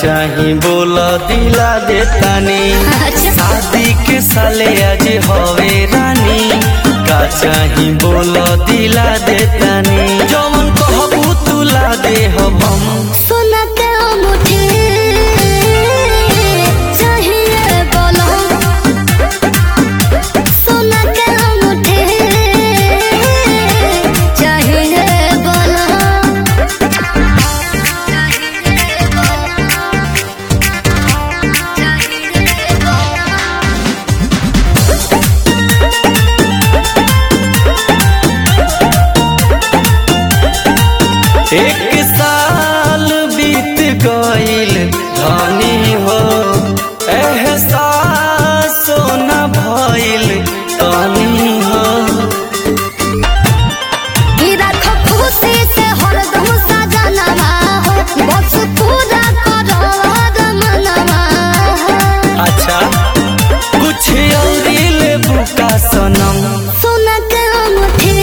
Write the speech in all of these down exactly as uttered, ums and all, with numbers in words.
चाही बोला दिला देतानी शादी के साले आज हवे रानी का चाही बोला दिला देतानी जौन कहबू तुला दे हम सोना के मुझे चाहिए बोलो सोना के मुझे चाहिए बोलो एक साल बीत गईल धनी हो एहसास न भइल तनी हो रखो खुशी से हरदम सजनवा हो बस पूरा करो मनवा अच्छा कुछ और लेबू का सनम सोना के मुझे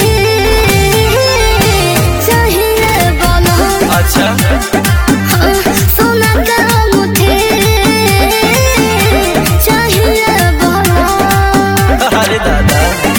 चाहिए बोलो अच्छा सोना के मुझे चाहिए बोलो अरे दादा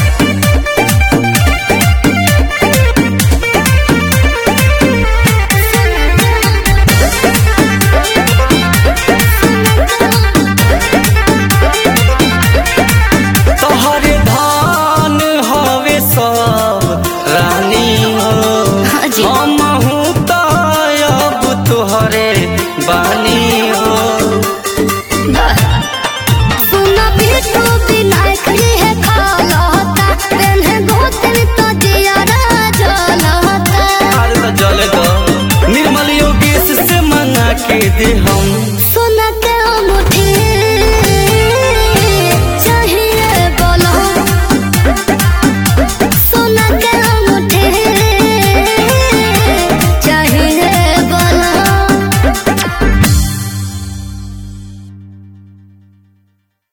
तोहरे धान हवे सब रानी हो जी। हमहू त अब तोहरे बानी हो सुना बिटू विनायक है खालता तेने गोतन तो दिया राजलता अरे तो जले दो निर्मल योगेश से मंगा के दे हम